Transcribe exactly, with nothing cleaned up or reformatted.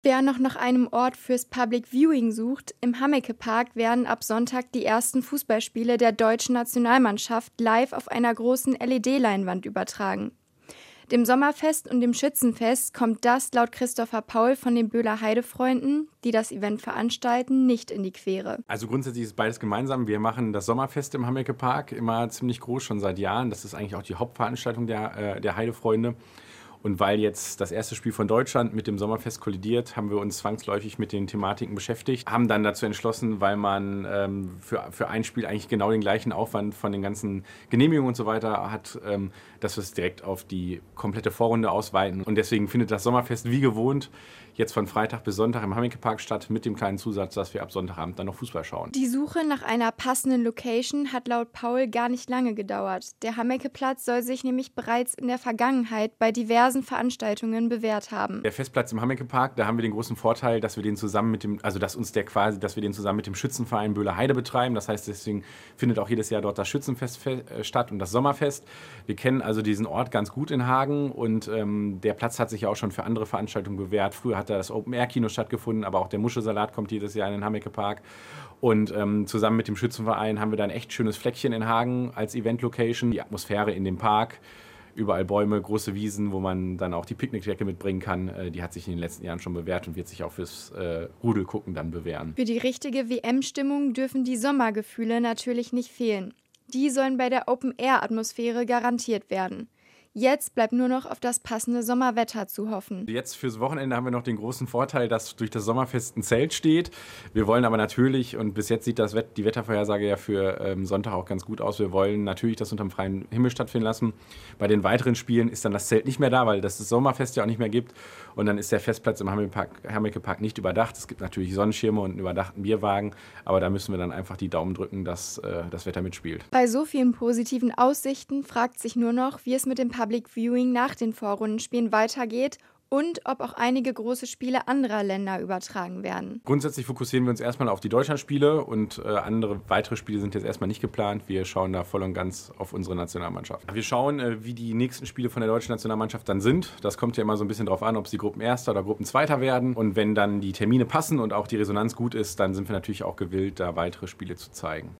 Wer noch nach einem Ort fürs Public Viewing sucht, im Hammeke-Park werden ab Sonntag die ersten Fußballspiele der deutschen Nationalmannschaft live auf einer großen L E D-Leinwand übertragen. Dem Sommerfest und dem Schützenfest kommt das laut Christopher Paul von den Böhler Heide-Freunden, die das Event veranstalten, nicht in die Quere. Also grundsätzlich ist beides gemeinsam. Wir machen das Sommerfest im Hammeke-Park immer ziemlich groß, schon seit Jahren. Das ist eigentlich auch die Hauptveranstaltung der, äh, der Heide-Freunde. Und weil jetzt das erste Spiel von Deutschland mit dem Sommerfest kollidiert, haben wir uns zwangsläufig mit den Thematiken beschäftigt. Haben dann dazu entschlossen, weil man ähm, für, für ein Spiel eigentlich genau den gleichen Aufwand von den ganzen Genehmigungen und so weiter hat, ähm, dass wir es direkt auf die komplette Vorrunde ausweiten. Und deswegen findet das Sommerfest wie gewohnt jetzt von Freitag bis Sonntag im Hammeke-Park statt, mit dem kleinen Zusatz, dass wir ab Sonntagabend dann noch Fußball schauen. Die Suche nach einer passenden Location hat laut Paul gar nicht lange gedauert. Der Hammeke-Platz soll sich nämlich bereits in der Vergangenheit bei diversen Veranstaltungen bewährt haben. Der Festplatz im Hammeke-Park, da haben wir den großen Vorteil, dass wir den zusammen mit dem, also dass uns der quasi, dass wir den zusammen mit dem Schützenverein Böhler Heide betreiben. Das heißt, deswegen findet auch jedes Jahr dort das Schützenfest statt und das Sommerfest. Wir kennen also diesen Ort ganz gut in Hagen und ähm, der Platz hat sich ja auch schon für andere Veranstaltungen bewährt. Früher hat da das Open-Air-Kino stattgefunden, aber auch der Muschelsalat kommt jedes Jahr in den Hammeke-Park. Und ähm, zusammen mit dem Schützenverein haben wir da ein echt schönes Fleckchen in Hagen als Event-Location. Die Atmosphäre in dem Park, überall Bäume, große Wiesen, wo man dann auch die Picknickdecke mitbringen kann, äh, die hat sich in den letzten Jahren schon bewährt und wird sich auch fürs äh, Rudelgucken dann bewähren. Für die richtige W M-Stimmung dürfen die Sommergefühle natürlich nicht fehlen. Die sollen bei der Open-Air-Atmosphäre garantiert werden. Jetzt bleibt nur noch auf das passende Sommerwetter zu hoffen. Jetzt fürs Wochenende haben wir noch den großen Vorteil, dass durch das Sommerfest ein Zelt steht. Wir wollen aber natürlich, und bis jetzt sieht das Wett- die Wettervorhersage ja für ähm, Sonntag auch ganz gut aus, wir wollen natürlich das unter dem freien Himmel stattfinden lassen. Bei den weiteren Spielen ist dann das Zelt nicht mehr da, weil das das Sommerfest ja auch nicht mehr gibt. Und dann ist der Festplatz im Hammeke-Park nicht überdacht. Es gibt natürlich Sonnenschirme und einen überdachten Bierwagen, aber da müssen wir dann einfach die Daumen drücken, dass äh, das Wetter mitspielt. Bei so vielen positiven Aussichten fragt sich nur noch, wie es mit dem Public Viewing nach den Vorrundenspielen weitergeht und ob auch einige große Spiele anderer Länder übertragen werden. Grundsätzlich fokussieren wir uns erstmal auf die Deutschlandspiele und äh, andere weitere Spiele sind jetzt erstmal nicht geplant. Wir schauen da voll und ganz auf unsere Nationalmannschaft. Wir schauen, äh, wie die nächsten Spiele von der deutschen Nationalmannschaft dann sind. Das kommt ja immer so ein bisschen drauf an, ob sie Gruppenerster oder Gruppenzweiter werden. Und wenn dann die Termine passen und auch die Resonanz gut ist, dann sind wir natürlich auch gewillt, da weitere Spiele zu zeigen.